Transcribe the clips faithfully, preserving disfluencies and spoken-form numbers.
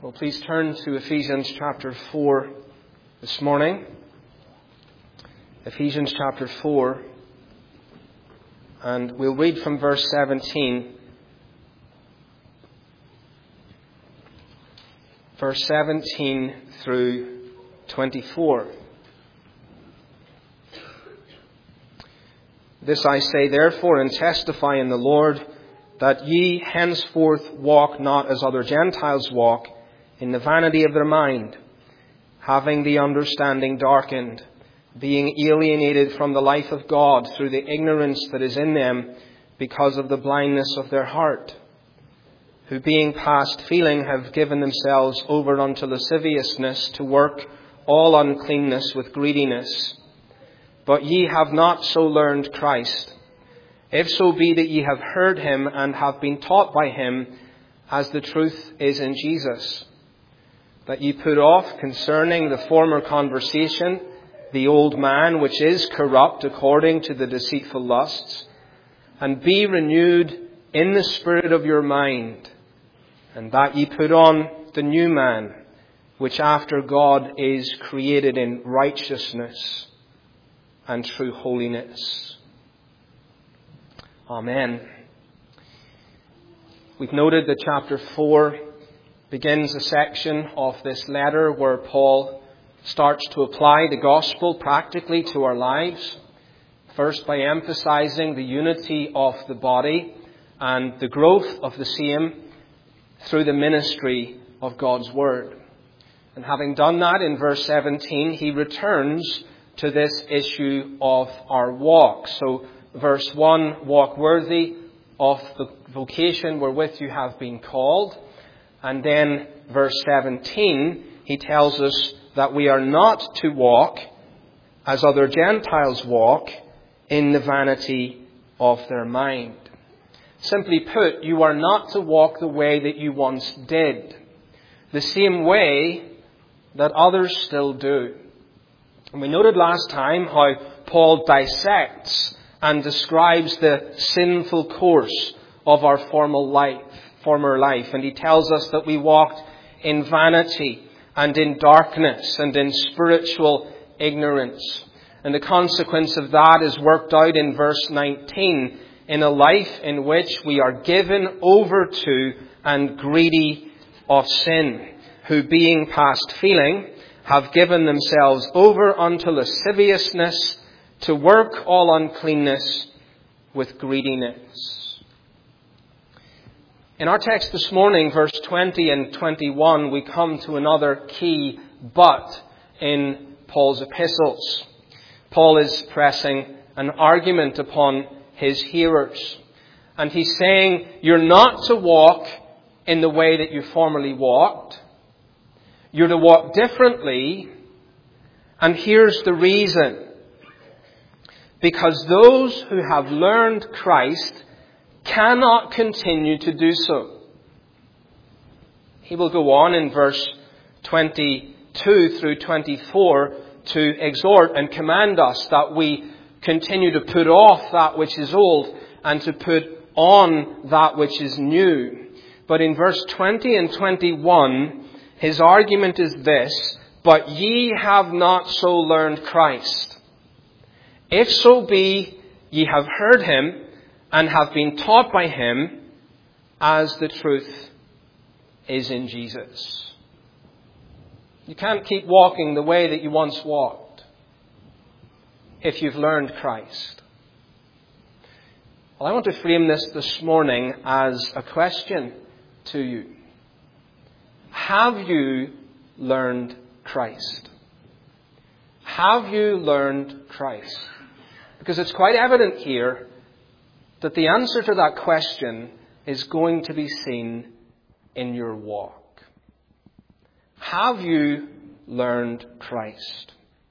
Well, please turn to Ephesians chapter four this morning. Ephesians chapter four. And we'll read from verse seventeen. Verse seventeen through twenty-four. This I say therefore, and testify in the Lord, that ye henceforth walk not as other Gentiles walk, in the vanity of their mind, having the understanding darkened, being alienated from the life of God through the ignorance that is in them, because of the blindness of their heart, who being past feeling have given themselves over unto lasciviousness, to work all uncleanness with greediness. But ye have not so learned Christ, if so be that ye have heard him and have been taught by him, as the truth is in Jesus, that ye put off concerning the former conversation the old man which is corrupt according to the deceitful lusts, and be renewed in the spirit of your mind, and that ye put on the new man, which after God is created in righteousness and true holiness. Amen. We've noted that chapter four begins a section of this letter where Paul starts to apply the gospel practically to our lives. First, by emphasizing the unity of the body and the growth of the same through the ministry of God's word. And having done that in verse seventeen, he returns to this issue of our walk. So, verse one, walk worthy of the vocation wherewith you have been called. And then verse seventeen, he tells us that we are not to walk as other Gentiles walk, in the vanity of their mind. Simply put, you are not to walk the way that you once did, the same way that others still do. And we noted last time how Paul dissects and describes the sinful course of our former life, former life. And he tells us that we walked in vanity and in darkness and in spiritual ignorance. And the consequence of that is worked out in verse nineteen, in a life in which we are given over to and greedy of sin, who being past feeling have given themselves over unto lasciviousness, to work all uncleanness with greediness. In our text this morning, verse twenty and twenty-one, we come to another key but in Paul's epistles. Paul is pressing an argument upon his hearers. And he's saying, you're not to walk in the way that you formerly walked. You're to walk differently. And here's the reason. Because those who have learned Christ cannot continue to do so. He will go on in verse twenty-two through twenty-four to exhort and command us that we continue to put off that which is old and to put on that which is new. But in verse twenty and twenty-one, his argument is this: but ye have not so learned Christ. If so be ye have heard him and have been taught by him, as the truth is in Jesus. You can't keep walking the way that you once walked if you've learned Christ. Well, I want to frame this this morning as a question to you. Have you learned Christ? Have you learned Christ? Because it's quite evident here that the answer to that question is going to be seen in your walk. Have you learned Christ?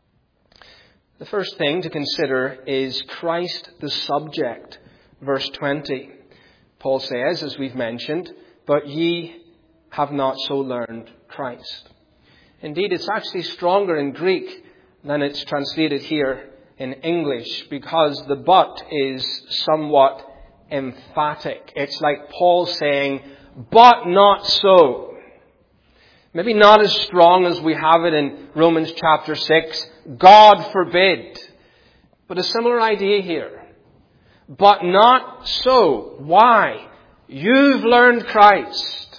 The first thing to consider is Christ the subject. Verse twenty. Paul says, as we've mentioned, but ye have not so learned Christ. Indeed, it's actually stronger in Greek than it's translated here in English, because the but is somewhat emphatic. It's like Paul saying, but not so. Maybe not as strong as we have it in Romans chapter six. God forbid. But a similar idea here. But not so. Why? You've learned Christ.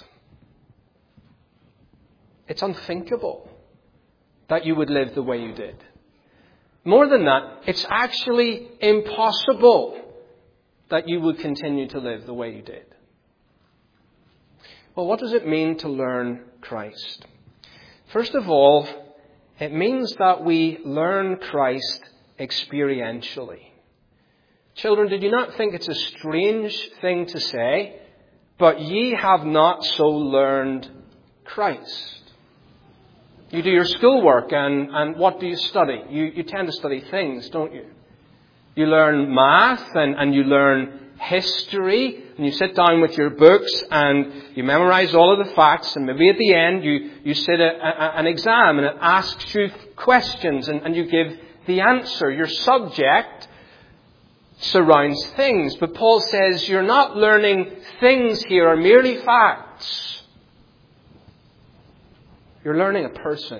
It's unthinkable that you would live the way you did. More than that, it's actually impossible that you would continue to live the way you did. Well, what does it mean to learn Christ? First of all, it means that we learn Christ experientially. Children, did you not think it's a strange thing to say? But ye have not so learned Christ. You do your schoolwork, and, and what do you study? You, you tend to study things, don't you? You learn math, and, and you learn history, and you sit down with your books, and you memorize all of the facts, and maybe at the end you, you sit a, a, an exam, and it asks you questions, and, and you give the answer. Your subject surrounds things. But Paul says you're not learning things here, or merely facts. You're learning a person.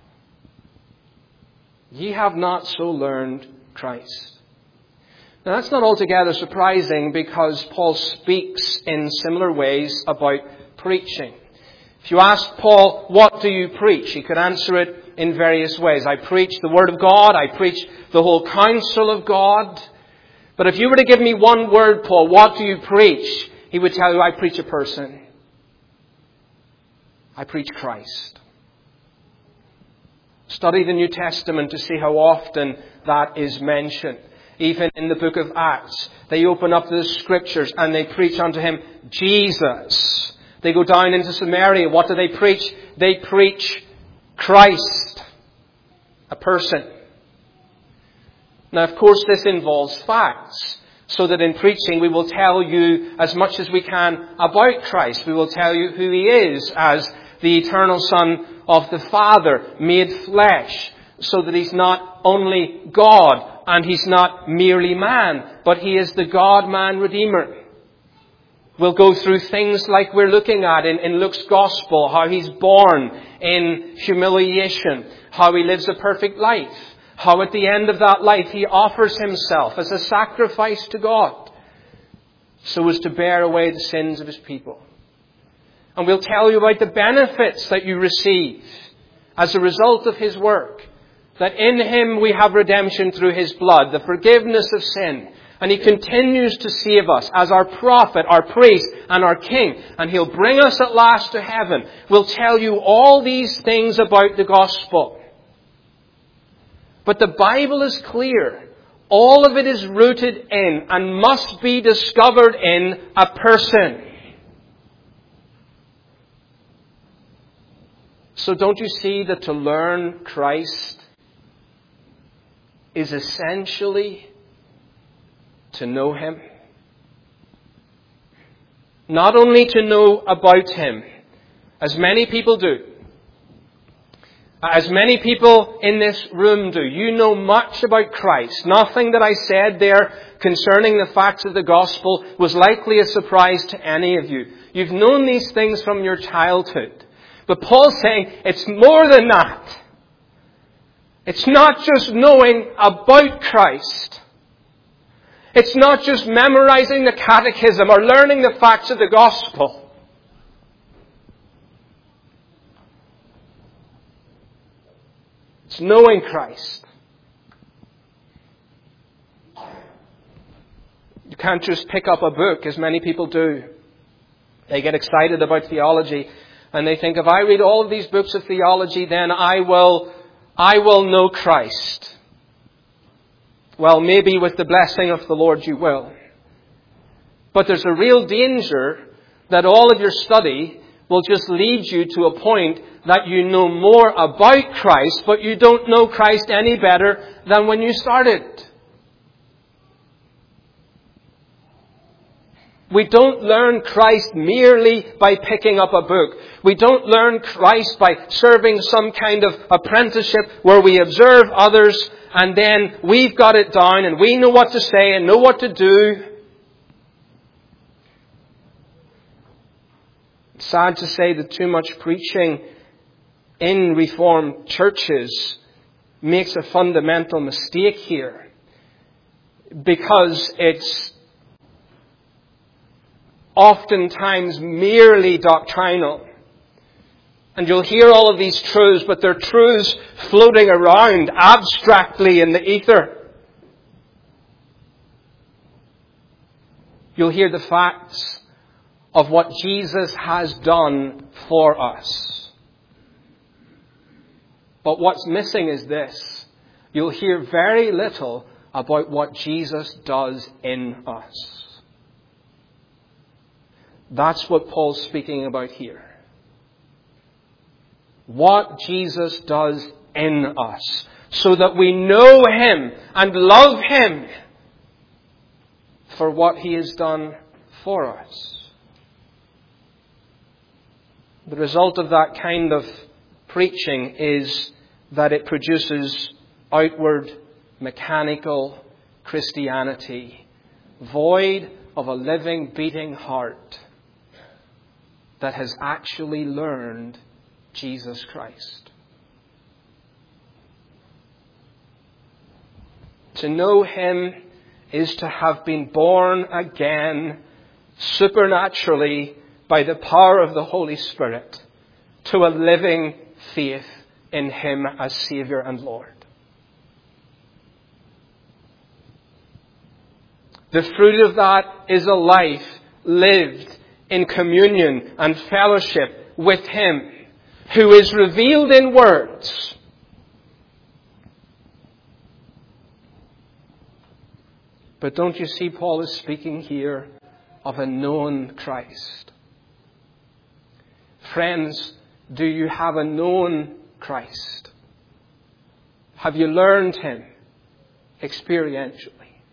Ye have not so learned Christ. Now that's not altogether surprising, because Paul speaks in similar ways about preaching. If you ask Paul, what do you preach? He could answer it in various ways. I preach the Word of God. I preach the whole counsel of God. But if you were to give me one word, Paul, what do you preach? He would tell you, I preach a person. I preach Christ. Study the New Testament to see how often that is mentioned. Even in the book of Acts, they open up the Scriptures and they preach unto Him Jesus. They go down into Samaria. What do they preach? They preach Christ, a person. Now, of course, this involves facts, so that in preaching we will tell you as much as we can about Christ. We will tell you who He is as the eternal Son of the Father, made flesh, so that He's not only God and He's not merely man, but He is the God-man Redeemer. We'll go through things like we're looking at in, in Luke's Gospel, how He's born in humiliation, how He lives a perfect life, how at the end of that life He offers Himself as a sacrifice to God, so as to bear away the sins of His people. And we'll tell you about the benefits that you receive as a result of His work. That in Him we have redemption through His blood, the forgiveness of sin. And He continues to save us as our prophet, our priest, and our king. And He'll bring us at last to heaven. We'll tell you all these things about the gospel. But the Bible is clear. All of it is rooted in and must be discovered in a person. So don't you see that to learn Christ is essentially to know Him? Not only to know about Him, as many people do, as many people in this room do. You know much about Christ. Nothing that I said there concerning the facts of the gospel was likely a surprise to any of you. You've known these things from your childhood. But Paul's saying it's more than that. It's not just knowing about Christ. It's not just memorizing the catechism or learning the facts of the gospel. It's knowing Christ. You can't just pick up a book, as many people do. They get excited about theology. And they think, if I read all of these books of theology, then I will, I will know Christ. Well, maybe with the blessing of the Lord you will. But there's a real danger that all of your study will just lead you to a point that you know more about Christ, but you don't know Christ any better than when you started. We don't learn Christ merely by picking up a book. We don't learn Christ by serving some kind of apprenticeship where we observe others and then we've got it down and we know what to say and know what to do. It's sad to say that too much preaching in Reformed churches makes a fundamental mistake here, because it's oftentimes merely doctrinal. And you'll hear all of these truths, but they're truths floating around abstractly in the ether. You'll hear the facts of what Jesus has done for us. But what's missing is this. You'll hear very little about what Jesus does in us. That's what Paul's speaking about here. What Jesus does in us, so that we know Him and love Him for what He has done for us. The result of that kind of preaching is that it produces outward, mechanical Christianity, void of a living, beating heart that has actually learned Jesus Christ. To know Him is to have been born again supernaturally by the power of the Holy Spirit to a living faith in Him as Saviour and Lord. The fruit of that is a life lived in communion and fellowship with Him, who is revealed in words. But don't you see, Paul is speaking here of a known Christ. Friends, do you have a known Christ? Have you learned Him experientially?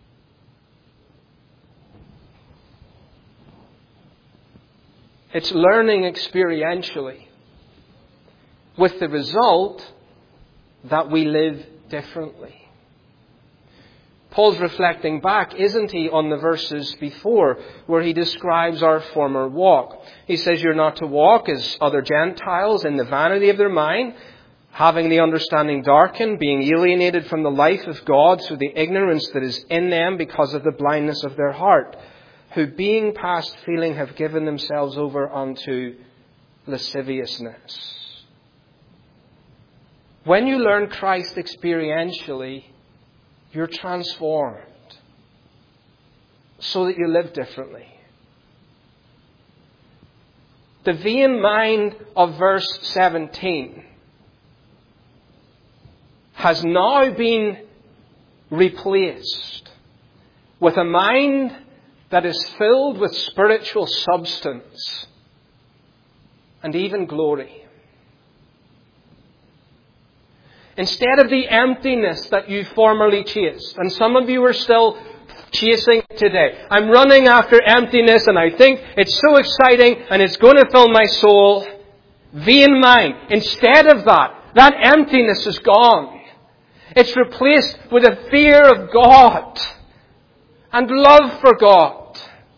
It's learning experientially, with the result that we live differently. Paul's reflecting back, isn't he, on the verses before where he describes our former walk. He says you're not to walk as other Gentiles in the vanity of their mind, having the understanding darkened, being alienated from the life of God through the ignorance that is in them because of the blindness of their heart, who being past feeling have given themselves over unto lasciviousness. When you learn Christ experientially, you're transformed so that you live differently. The vain mind of verse seventeen has now been replaced with a mind that is filled with spiritual substance and even glory. Instead of the emptiness that you formerly chased, and some of you are still chasing today. I'm running after emptiness and I think it's so exciting and it's going to fill my soul. Vain mind. Instead of that, that emptiness is gone. It's replaced with a fear of God and love for God.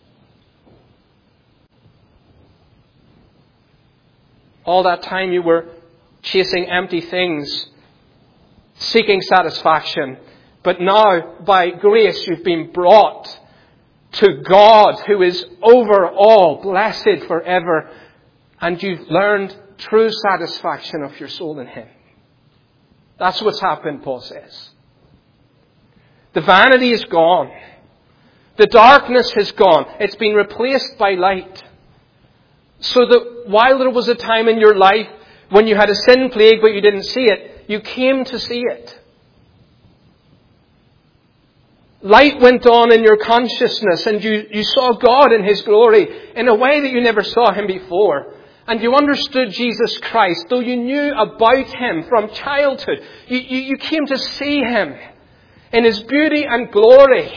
All that time you were chasing empty things, seeking satisfaction. But now, by grace, you've been brought to God, who is over all, blessed forever. And you've learned true satisfaction of your soul in Him. That's what's happened, Paul says. The vanity is gone. The darkness has gone. It's been replaced by light. So that while there was a time in your life when you had a sin plague but you didn't see it, you came to see it. Light went on in your consciousness and you, you saw God in His glory in a way that you never saw Him before. And you understood Jesus Christ, though you knew about Him from childhood. You, you, you came to see Him in His beauty and glory.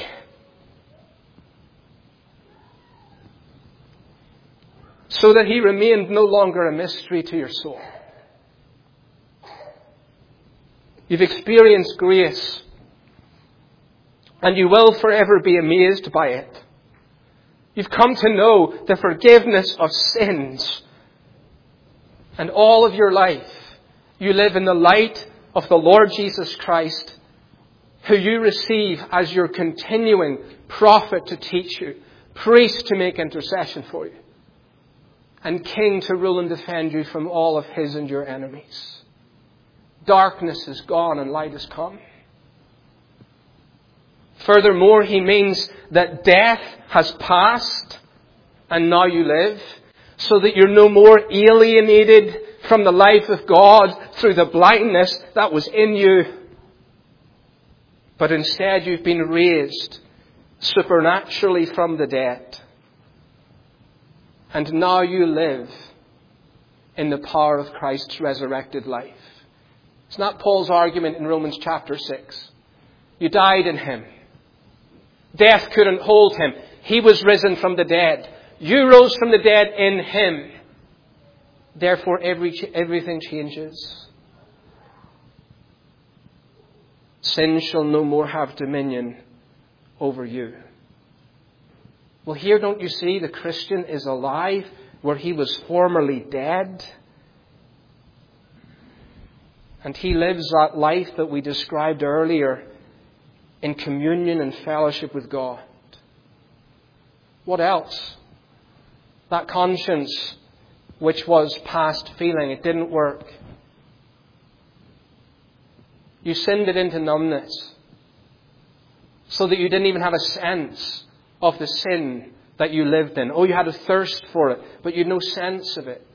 So that He remained no longer a mystery to your soul. You've experienced grace, and you will forever be amazed by it. You've come to know the forgiveness of sins, and all of your life You live in the light of the Lord Jesus Christ, who you receive as your continuing prophet to teach you, priest to make intercession for you, and king to rule and defend you from all of his and your enemies. Darkness is gone and light has come. Furthermore, he means that death has passed and now you live, so that you're no more alienated from the life of God through the blindness that was in you. But instead you've been raised supernaturally from the dead. And now you live in the power of Christ's resurrected life. It's not Paul's argument in Romans chapter six. You died in him. Death couldn't hold him. He was risen from the dead. You rose from the dead in him. Therefore, every, everything changes. Sin shall no more have dominion over you. Well, here don't you see the Christian is alive where he was formerly dead? And he lives that life that we described earlier in communion and fellowship with God. What else? That conscience, which was past feeling, it didn't work. You sinned it into numbness, so that you didn't even have a sense of the sin that you lived in. Oh, you had a thirst for it, but you had no sense of it.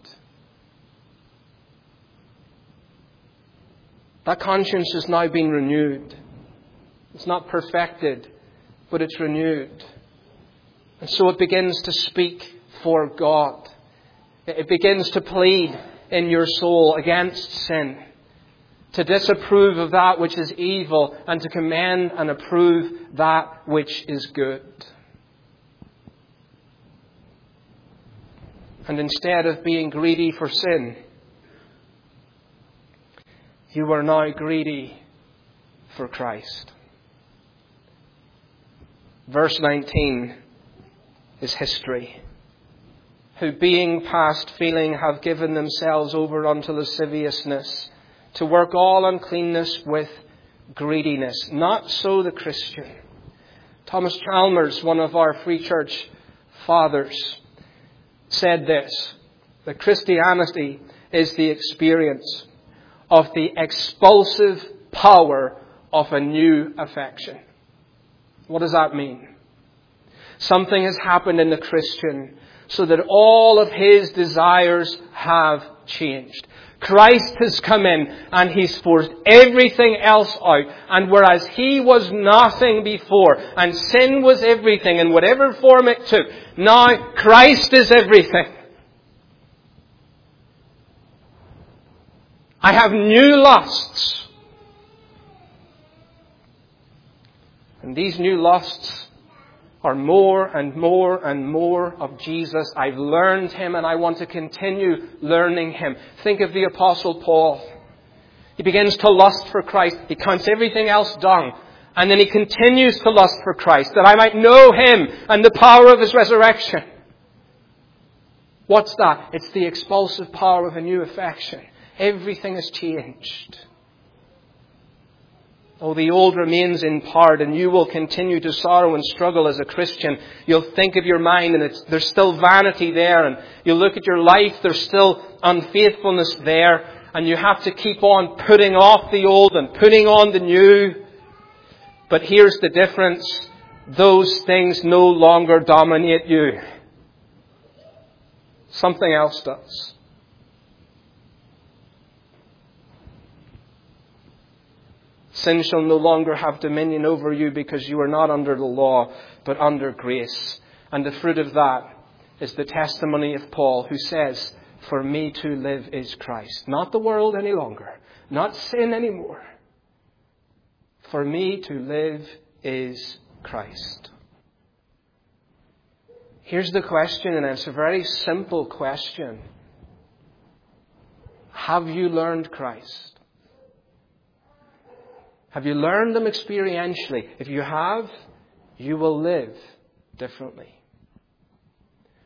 That conscience is now being renewed. It's not perfected, but it's renewed. And so it begins to speak for God. It begins to plead in your soul against sin, to disapprove of that which is evil and to commend and approve that which is good. And instead of being greedy for sin, you are now greedy for Christ. Verse nineteen is history. Who being past feeling have given themselves over unto lasciviousness, to work all uncleanness with greediness. Not so the Christian. Thomas Chalmers, one of our Free Church fathers, said this: that Christianity is the experience of the expulsive power of a new affection. What does that mean? Something has happened in the Christian so that all of his desires have changed. Christ has come in and he's forced everything else out. And whereas he was nothing before and sin was everything in whatever form it took, now Christ is everything. I have new lusts. And these new lusts are more and more and more of Jesus. I've learned him and I want to continue learning him. Think of the Apostle Paul. He begins to lust for Christ. He counts everything else dung. And then he continues to lust for Christ, that I might know him and the power of his resurrection. What's that? It's the expulsive power of a new affection. Everything has changed. Oh, the old remains in part, and you will continue to sorrow and struggle as a Christian. You'll think of your mind, and it's, there's still vanity there, and you'll look at your life, there's still unfaithfulness there, and you have to keep on putting off the old and putting on the new. But here's the difference. Those things no longer dominate you. Something else does. Sin shall no longer have dominion over you because you are not under the law, but under grace. And the fruit of that is the testimony of Paul, who says, for me to live is Christ. Not the world any longer. Not sin anymore. For me to live is Christ. Here's the question, and it's a very simple question. Have you learned Christ? Have you learned them experientially? If you have, you will live differently.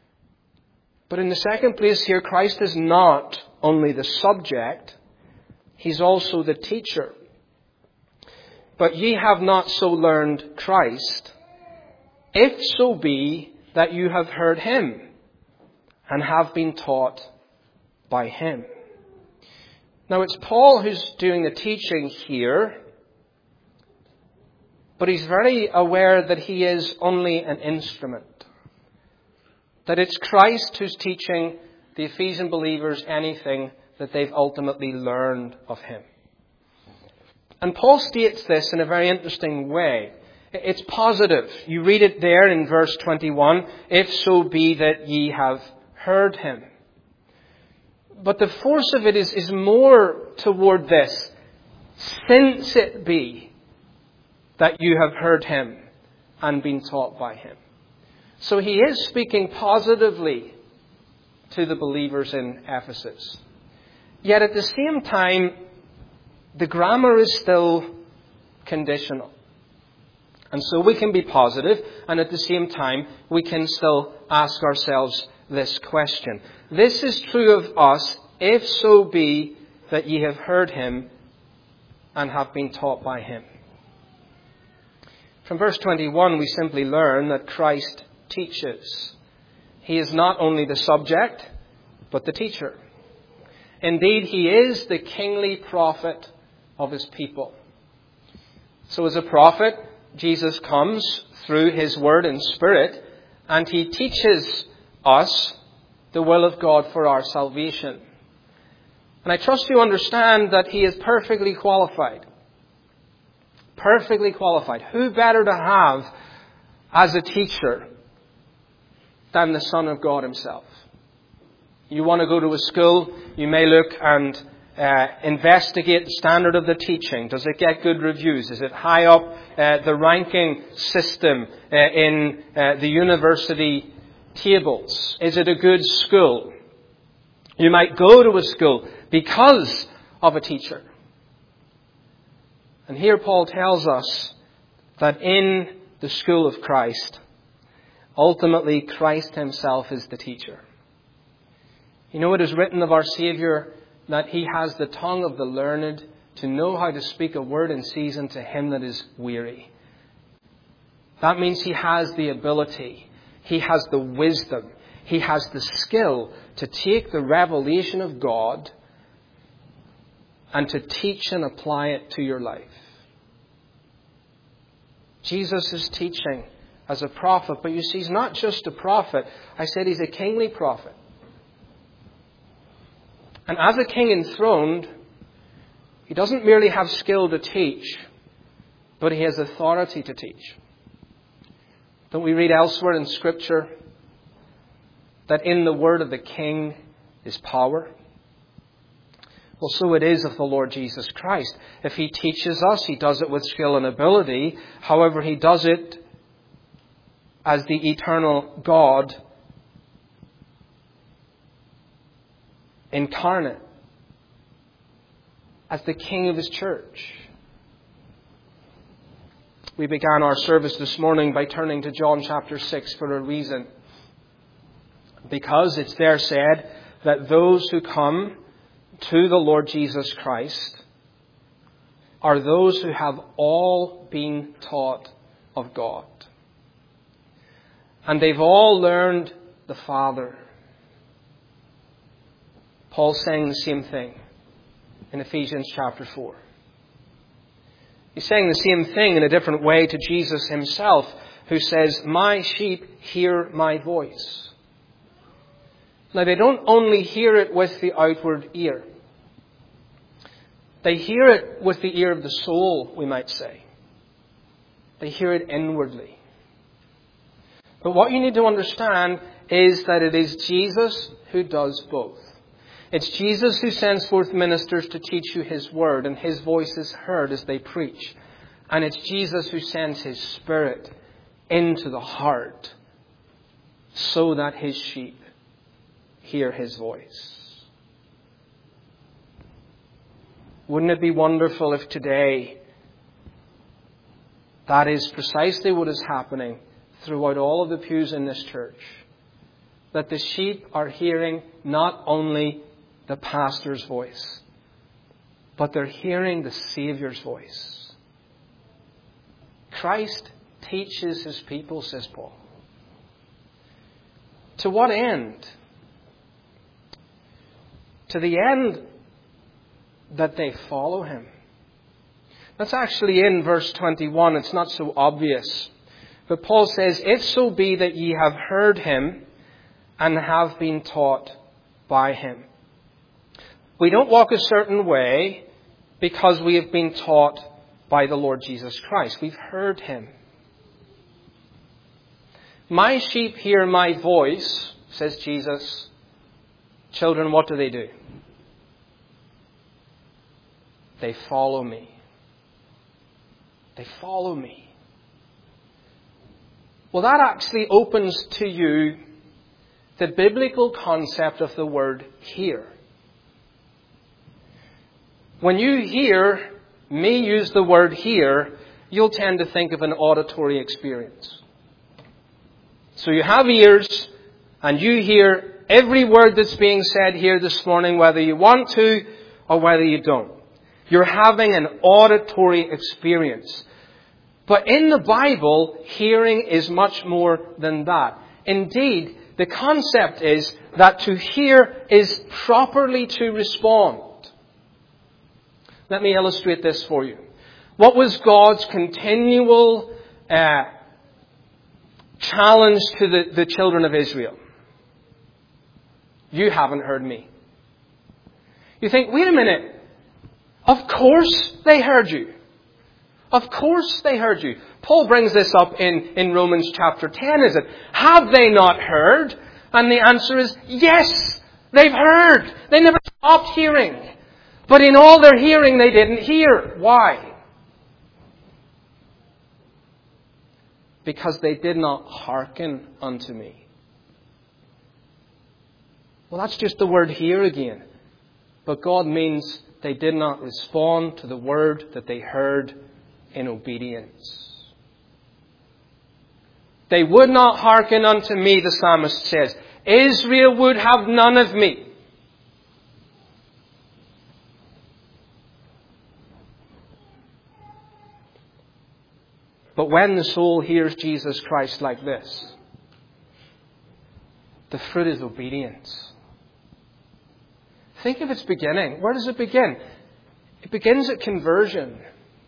But in the second place here, Christ is not only the subject, He's also the teacher. But ye have not so learned Christ, if so be that you have heard him and have been taught by him. Now it's Paul who's doing the teaching here, but he's very aware that he is only an instrument. That it's Christ who's teaching the Ephesian believers anything that they've ultimately learned of him. And Paul states this in a very interesting way. It's positive. You read it there in verse twenty-one, if so be that ye have heard him. But the force of it is, is more toward this. Since it be that you have heard him and been taught by him. So he is speaking positively to the believers in Ephesus. Yet at the same time, the grammar is still conditional. And so we can be positive, and at the same time, we can still ask ourselves this question. This is true of us, if so be that ye have heard him and have been taught by him. From verse twenty-one, we simply learn that Christ teaches. He is not only the subject, but the teacher. Indeed, he is the kingly prophet of his people. So as a prophet, Jesus comes through his word and spirit, and he teaches us the will of God for our salvation. And I trust you understand that he is perfectly qualified. Perfectly qualified. Who better to have as a teacher than the Son of God himself? You want to go to a school, you may look and uh, investigate the standard of the teaching. Does it get good reviews? Is it high up uh, the ranking system uh, in uh, the university tables? Is it a good school? You might go to a school because of a teacher. And here Paul tells us that in the school of Christ, ultimately Christ himself is the teacher. You know, it is written of our Saviour that he has the tongue of the learned to know how to speak a word in season to him that is weary. That means he has the ability, he has the wisdom, he has the skill to take the revelation of God and to teach and apply it to your life. Jesus is teaching as a prophet, but you see, he's not just a prophet. I said he's a kingly prophet. And as a king enthroned, he doesn't merely have skill to teach, but he has authority to teach. Don't we read elsewhere in Scripture that in the word of the king is power? Well, so it is of the Lord Jesus Christ. If he teaches us, he does it with skill and ability. However, he does it as the eternal God incarnate, as the King of his church. We began our service this morning by turning to John chapter six for a reason. Because it's there said that those who come to the Lord Jesus Christ are those who have all been taught of God. And they've all learned the Father. Paul's saying the same thing in Ephesians chapter four. He's saying the same thing in a different way to Jesus himself, who says, "My sheep hear my voice." Now, they don't only hear it with the outward ear. They hear it with the ear of the soul, we might say. They hear it inwardly. But what you need to understand is that it is Jesus who does both. It's Jesus who sends forth ministers to teach you his word, and his voice is heard as they preach. And it's Jesus who sends his Spirit into the heart so that his sheep hear his voice. Wouldn't it be wonderful if today that is precisely what is happening throughout all of the pews in this church? That the sheep are hearing not only the pastor's voice, but they're hearing the Saviour's voice. Christ teaches His people, says Paul. To what end? To the end that they follow Him. That's actually in verse twenty-one. It's not so obvious. But Paul says, if so be that ye have heard Him and have been taught by Him. We don't walk a certain way because we have been taught by the Lord Jesus Christ. We've heard Him. My sheep hear my voice, says Jesus. Children, what do they do? They follow me. They follow me. Well, that actually opens to you the biblical concept of the word hear. When you hear me use the word hear, you'll tend to think of an auditory experience. So you have ears and you hear every word that's being said here this morning, whether you want to or whether you don't. You're having an auditory experience. But in the Bible, hearing is much more than that. Indeed, the concept is that to hear is properly to respond. Let me illustrate this for you. What was God's continual uh, challenge to the, the children of Israel? You haven't heard me. You think, wait a minute. Of course they heard you. Of course they heard you. Paul brings this up in, in Romans chapter ten, is it? Have they not heard? And the answer is yes, they've heard. They never stopped hearing. But in all their hearing they didn't hear. Why? Because they did not hearken unto me. Well, that's just the word hear again. But God means they did not respond to the word that they heard in obedience. They would not hearken unto me, the psalmist says. Israel would have none of me. But when the soul hears Jesus Christ like this, the fruit is obedience. Think of its beginning. Where does it begin? It begins at conversion.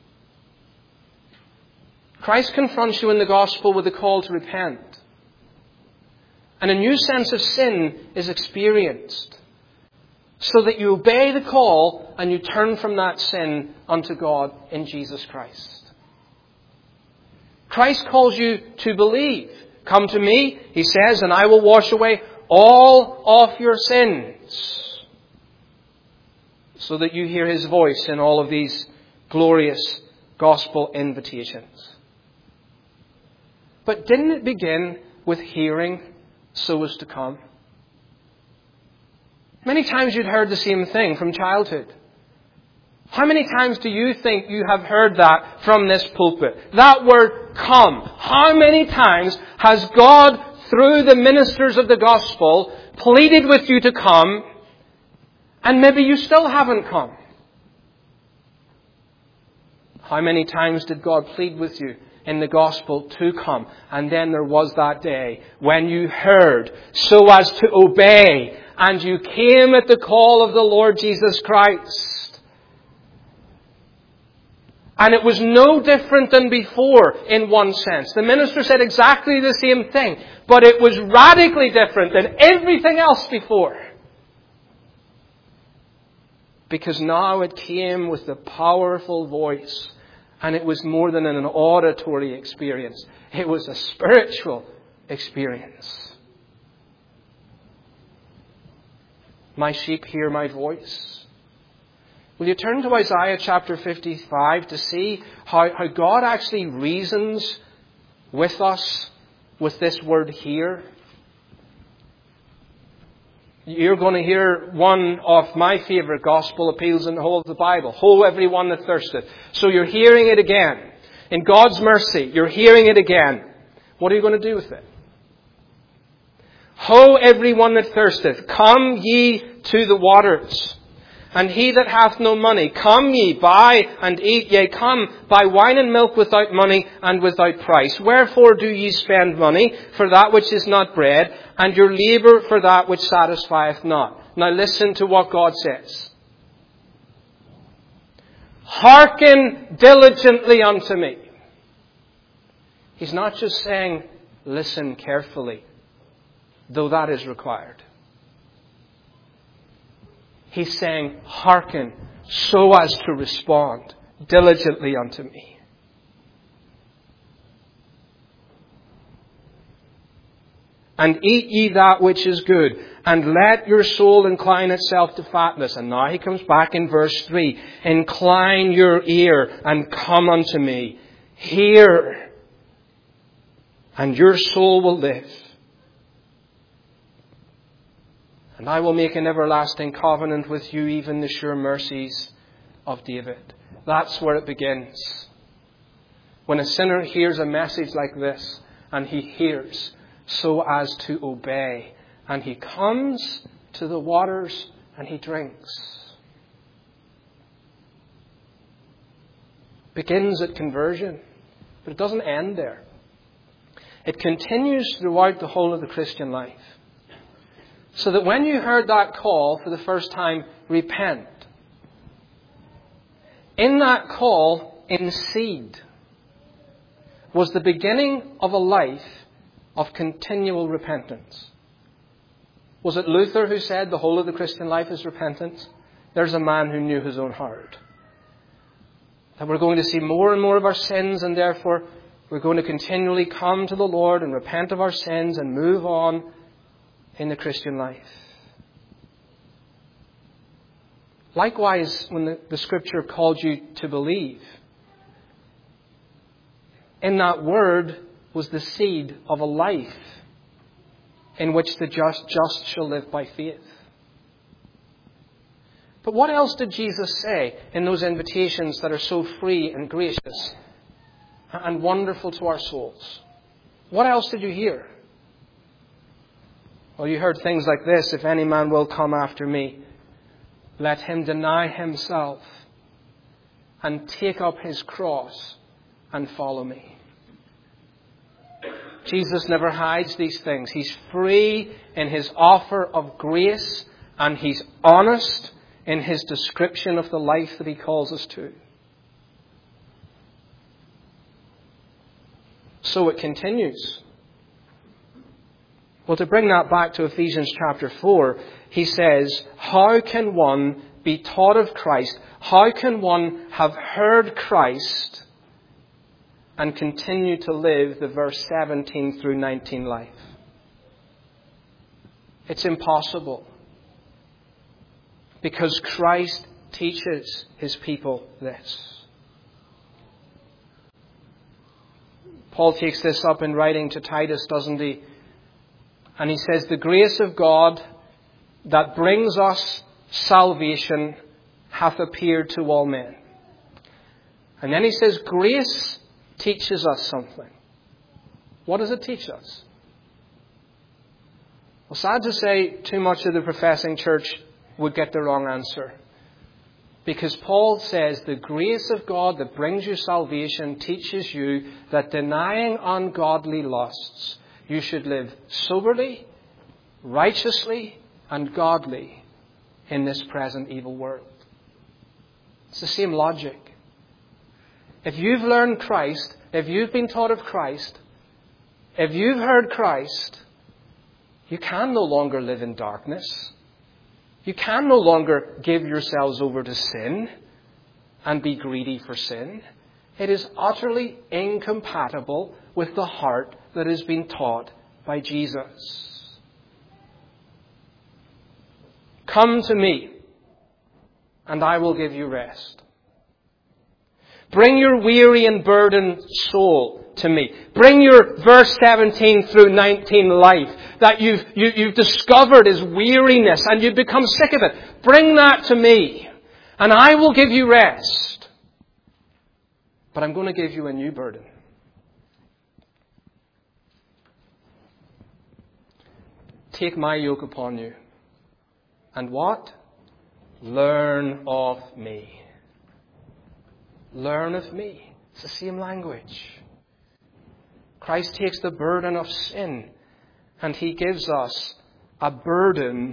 Christ confronts you in the gospel with the call to repent. And a new sense of sin is experienced, so that you obey the call and you turn from that sin unto God in Jesus Christ. Christ calls you to believe. Come to me, He says, and I will wash away all of your sins. So that you hear His voice in all of these glorious gospel invitations. But didn't it begin with hearing so as to come? Many times you'd heard the same thing from childhood. How many times do you think you have heard that from this pulpit? That word, come. How many times has God, through the ministers of the gospel, pleaded with you to come, and maybe you still haven't come? How many times did God plead with you in the gospel to come? And then there was that day when you heard so as to obey, and you came at the call of the Lord Jesus Christ. And it was no different than before in one sense. The minister said exactly the same thing, but it was radically different than everything else before. Because now it came with the powerful voice, and it was more than an auditory experience. It was a spiritual experience. My sheep hear my voice. Will you turn to Isaiah chapter fifty-five to see how, how God actually reasons with us with this word hear? You're going to hear one of my favourite gospel appeals in the whole of the Bible. Ho, everyone that thirsteth. So you're hearing it again. In God's mercy, you're hearing it again. What are you going to do with it? Ho, everyone that thirsteth, come ye to the waters. And he that hath no money, come ye, buy and eat. Yea, come, buy wine and milk without money and without price. Wherefore do ye spend money for that which is not bread, and your labour for that which satisfieth not? Now listen to what God says. Hearken diligently unto me. He's not just saying, listen carefully, though that is required. He's saying, hearken so as to respond diligently unto me. And eat ye that which is good, and let your soul incline itself to fatness. And now he comes back in verse three. Incline your ear and come unto me. Hear, and your soul will live. And I will make an everlasting covenant with you, even the sure mercies of David. That's where it begins. When a sinner hears a message like this, and he hears so as to obey, and he comes to the waters and he drinks. Begins at conversion, but it doesn't end there. It continues throughout the whole of the Christian life. So that when you heard that call for the first time, repent. In that call, in seed, was the beginning of a life of continual repentance. Was it Luther who said the whole of the Christian life is repentance? There's a man who knew his own heart. That we're going to see more and more of our sins, and therefore we're going to continually come to the Lord and repent of our sins and move on in the Christian life. Likewise, when the, the Scripture called you to believe, in that word was the seed of a life in which the just, just shall live by faith. But what else did Jesus say in those invitations that are so free and gracious and wonderful to our souls? What else did you hear? Well, you heard things like this: if any man will come after me, let him deny himself and take up his cross and follow me. Jesus never hides these things. He's free in his offer of grace, and he's honest in his description of the life that he calls us to. So it continues. Well, to bring that back to Ephesians chapter four, he says, how can one be taught of Christ? How can one have heard Christ and continue to live the verse seventeen through nineteen life? It's impossible. Because Christ teaches his people this. Paul takes this up in writing to Titus, doesn't he? And he says, the grace of God that brings us salvation hath appeared to all men. And then he says, grace teaches us something. What does it teach us? Well, sad to say, too much of the professing church would get the wrong answer. Because Paul says the grace of God that brings you salvation teaches you that denying ungodly lusts, you should live soberly, righteously, and godly in this present evil world. It's the same logic. If you've learned Christ, if you've been taught of Christ, if you've heard Christ, you can no longer live in darkness. You can no longer give yourselves over to sin and be greedy for sin. It is utterly incompatible with the heart that has been taught by Jesus. Come to me, and I will give you rest. Bring your weary and burdened soul to me. Bring your verse seventeen through nineteen life that you've, you, you've discovered is weariness and you've become sick of it. Bring that to me, and I will give you rest. But I'm going to give you a new burden. Take my yoke upon you. And what? learn of me. Learn of me. It's the same language. Christ takes the burden of sin and He gives us a burden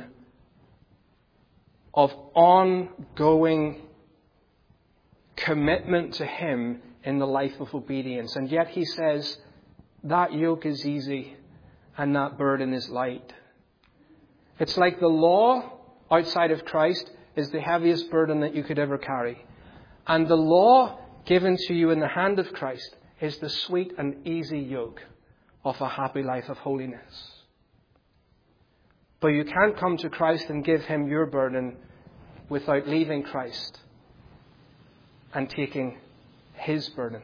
of ongoing commitment to Him in the life of obedience. And yet He says that yoke is easy and that burden is light. It's like the law outside of Christ is the heaviest burden that you could ever carry. And the law given to you in the hand of Christ is the sweet and easy yoke of a happy life of holiness. But you can't come to Christ and give Him your burden without leaving Christ and taking His burden.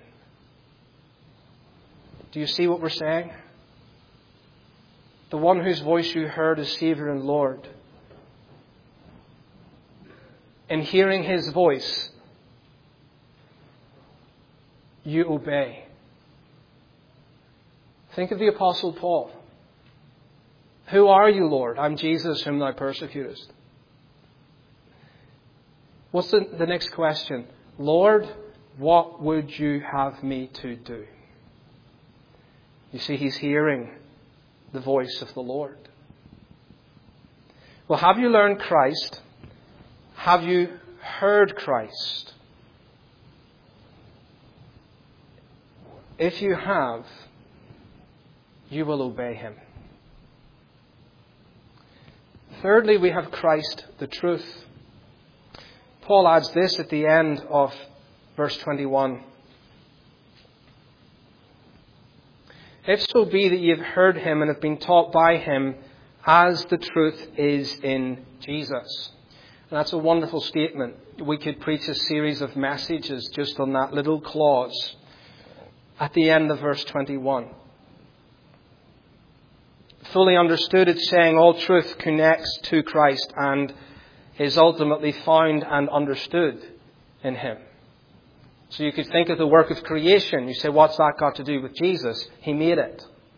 Do you see what we're saying? The one whose voice you heard as Savior and Lord. In hearing His voice, you obey. Think of the Apostle Paul. Who are you, Lord? I'm Jesus whom thou persecutest. What's the, the next question? Lord, what would you have me to do? You see, he's hearing the voice of the Lord. Well, have you learned Christ? Have you heard Christ? If you have, you will obey Him. Thirdly, we have Christ, the truth. Paul adds this at the end of verse twenty-one. If so be that ye have heard Him and have been taught by Him, as the truth is in Jesus. And that's a wonderful statement. We could preach a series of messages just on that little clause at the end of verse twenty-one. Fully understood, it's saying all truth connects to Christ and is ultimately found and understood in Him. So you could think of the work of creation. You say, what's that got to do with Jesus? He made it.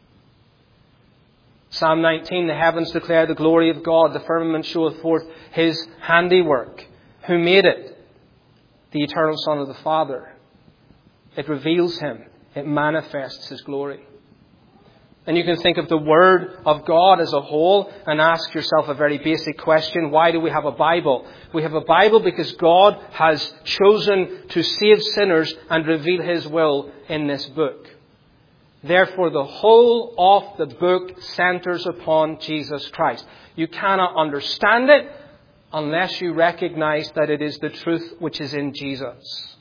Psalm nineteen, the heavens declare the glory of God. The firmament showeth forth His handiwork. Who made it? The eternal Son of the Father. It reveals Him. It manifests His glory. And you can think of the Word of God as a whole and ask yourself a very basic question. Why do we have a Bible? We have a Bible because God has chosen to save sinners and reveal His will in this book. Therefore, the whole of the book centers upon Jesus Christ. You cannot understand it unless you recognize that it is the truth which is in Jesus.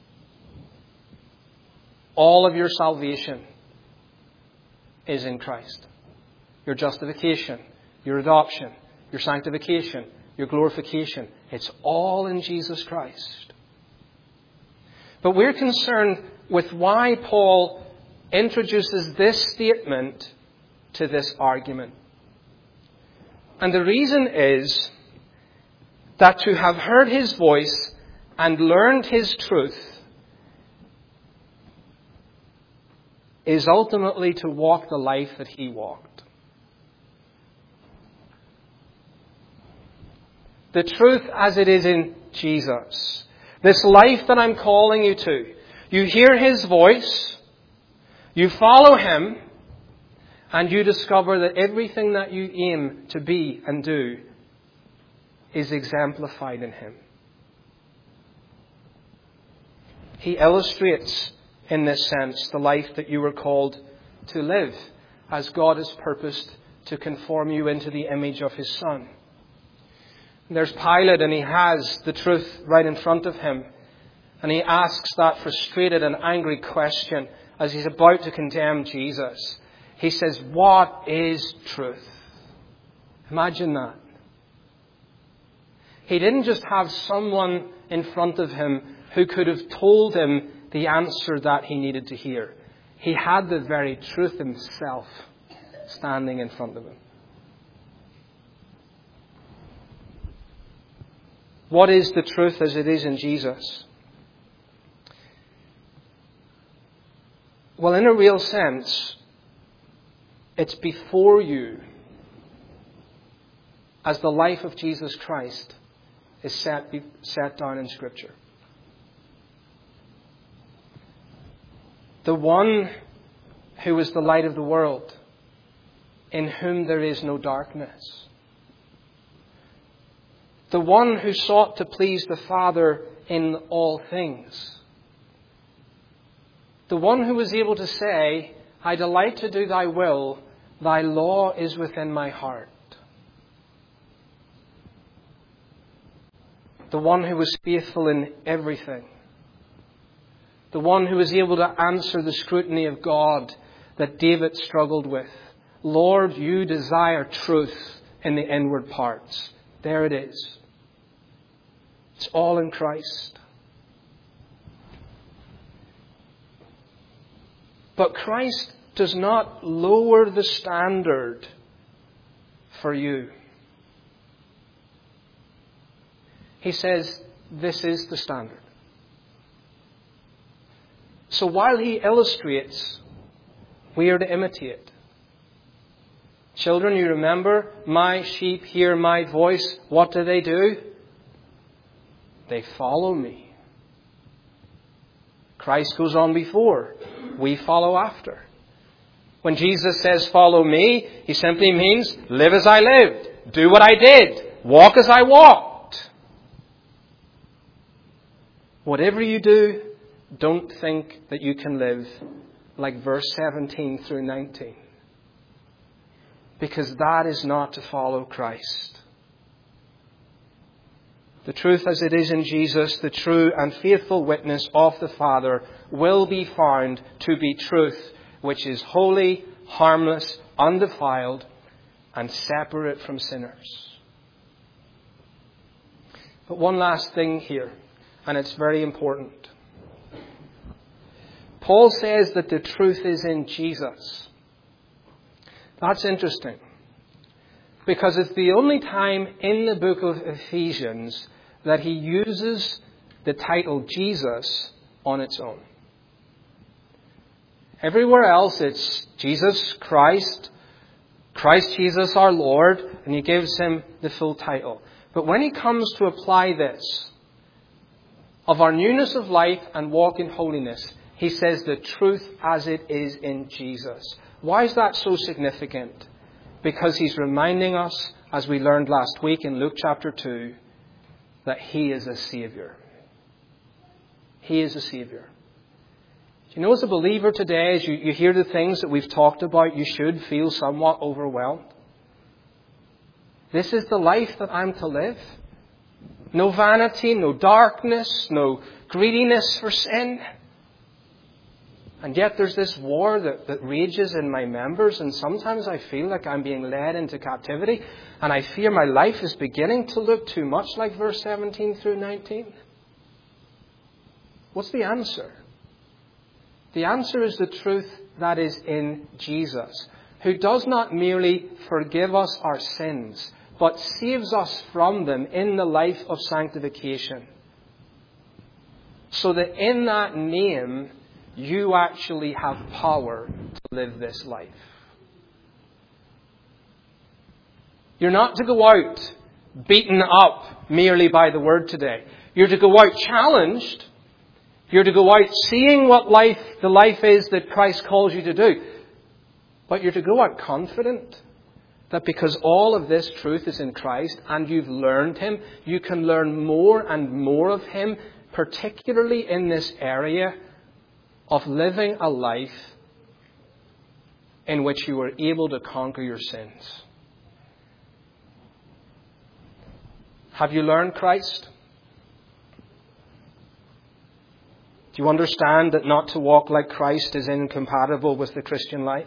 All of your salvation is in Christ. Your justification, your adoption, your sanctification, your glorification. It's all in Jesus Christ. But we're concerned with why Paul introduces this statement to this argument. And the reason is that to have heard His voice and learned His truth is ultimately to walk the life that He walked. The truth as it is in Jesus. This life that I'm calling you to. You hear His voice, you follow Him, and you discover that everything that you aim to be and do is exemplified in Him. He illustrates, in this sense, the life that you were called to live, as God has purposed to conform you into the image of His Son. There's Pilate, and he has the truth right in front of him. And he asks that frustrated and angry question as he's about to condemn Jesus. He says, what is truth? Imagine that. He didn't just have someone in front of him who could have told him the answer that he needed to hear. He had the very truth himself standing in front of him. What is the truth as it is in Jesus? Well, in a real sense, it's before you as the life of Jesus Christ is set, set down in Scripture. The one who is the light of the world, in whom there is no darkness. The one who sought to please the Father in all things. The one who was able to say, I delight to do thy will, thy law is within my heart. The one who was faithful in everything. The one who was able to answer the scrutiny of God that David struggled with. Lord, you desire truth in the inward parts. There it is. It's all in Christ. But Christ does not lower the standard for you. He says, this is the standard. So while he illustrates, we are to imitate. Children, you remember, my sheep hear my voice. What do they do? They follow me. Christ goes on before. We follow after. When Jesus says, follow me, he simply means live as I lived. Do what I did. Walk as I walked. Whatever you do, don't think that you can live like verse seventeen through nineteen. Because that is not to follow Christ. The truth as it is in Jesus, the true and faithful witness of the Father, will be found to be truth, which is holy, harmless, undefiled, and separate from sinners. But one last thing here, and it's very important. Paul says that the truth is in Jesus. That's interesting. Because it's the only time in the book of Ephesians that he uses the title Jesus on its own. Everywhere else it's Jesus Christ, Christ Jesus our Lord, and he gives him the full title. But when he comes to apply this, of our newness of life and walk in holiness, he says the truth as it is in Jesus. Why is that so significant? Because he's reminding us, as we learned last week in Luke chapter two, that he is a Saviour. He is a Saviour. Do you know, as a believer today, as you, you hear the things that we've talked about, you should feel somewhat overwhelmed. This is the life that I'm to live. No vanity, no darkness, no greediness for sin. And yet there's this war that, that rages in my members, and sometimes I feel like I'm being led into captivity, and I fear my life is beginning to look too much like verse seventeen through nineteen. What's the answer? The answer is the truth that is in Jesus, who does not merely forgive us our sins, but saves us from them in the life of sanctification. So that in that name, you actually have power to live this life. You're not to go out beaten up merely by the word today. You're to go out challenged. You're to go out seeing what life, the life is that Christ calls you to do. But you're to go out confident that because all of this truth is in Christ and you've learned Him, you can learn more and more of Him, particularly in this area of living a life in which you are able to conquer your sins. Have you learned Christ? Do you understand that not to walk like Christ is incompatible with the Christian life?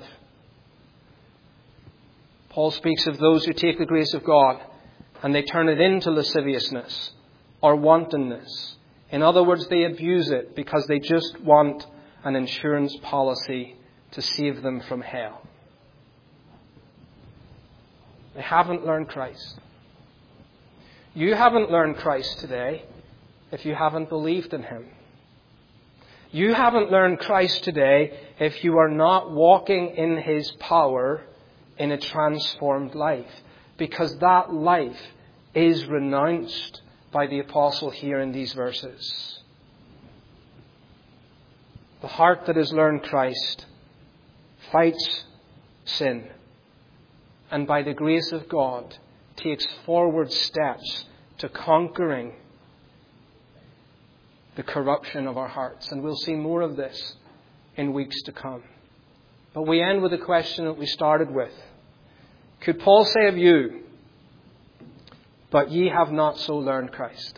Paul speaks of those who take the grace of God and they turn it into lasciviousness or wantonness. In other words, they abuse it because they just want an insurance policy to save them from hell. They haven't learned Christ. You haven't learned Christ today if you haven't believed in Him. You haven't learned Christ today if you are not walking in His power in a transformed life. Because that life is renounced by the apostle here in these verses. The heart that has learned Christ fights sin, and by the grace of God takes forward steps to conquering the corruption of our hearts. And we'll see more of this in weeks to come. But we end with the question that we started with. Could Paul say of you, but ye have not so learned Christ?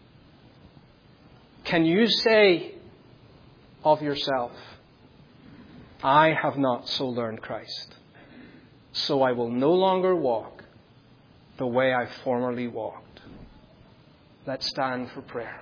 Can you say of yourself, I have not so learned Christ, so I will no longer walk the way I formerly walked? Let's stand for prayer.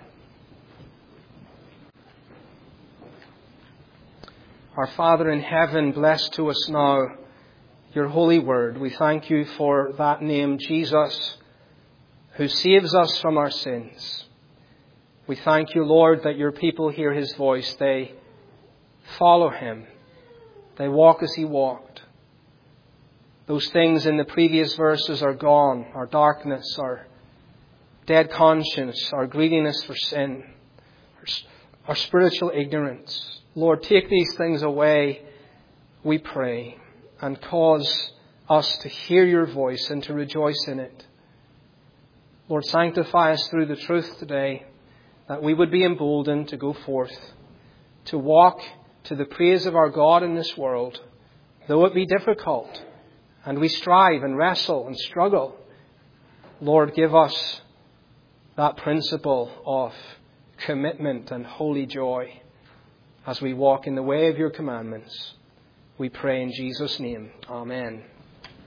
Our Father in heaven, bless to us now your holy word. We thank you for that name, Jesus, who saves us from our sins. We thank you, Lord, that your people hear his voice. They follow him. They walk as he walked. Those things in the previous verses are gone. Our darkness, our dead conscience, our greediness for sin, our spiritual ignorance. Lord, take these things away, we pray, and cause us to hear your voice and to rejoice in it. Lord, sanctify us through the truth today, that we would be emboldened to go forth, to walk to the praise of our God in this world, though it be difficult, and we strive and wrestle and struggle. Lord, give us that principle of commitment and holy joy as we walk in the way of your commandments. We pray in Jesus' name. Amen.